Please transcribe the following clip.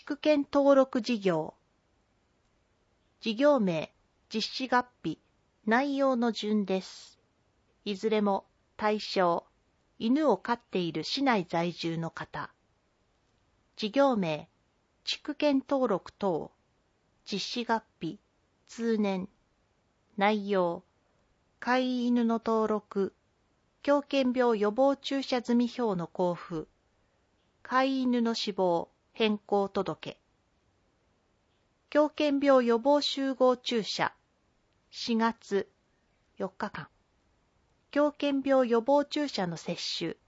畜犬登録事業。事業名、実施月日、内容の順です。いずれも対象、犬を飼っている市内在住の方。事業名、畜犬登録等。実施月日、通年。内容、飼い犬の登録、狂犬病予防注射済票の交付、飼い犬の死亡、変更届。狂犬病予防集合注射、4月4日間。狂犬病予防注射の接種、